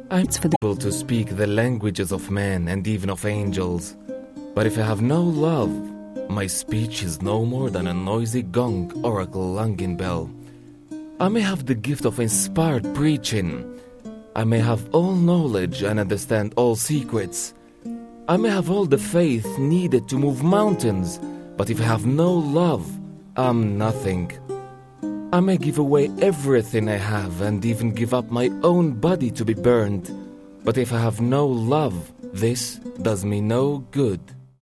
I'm able to speak the languages of men and even of angels. But if I have no love, my speech is no more than a noisy gong or a clanging bell. I may have the gift of inspired preaching. I may have all knowledge and understand all secrets. I may have all the faith needed to move mountains, but if I have no love, I'm nothing. I may give away everything I have and even give up my own body to be burned, but if I have no love, this does me no good.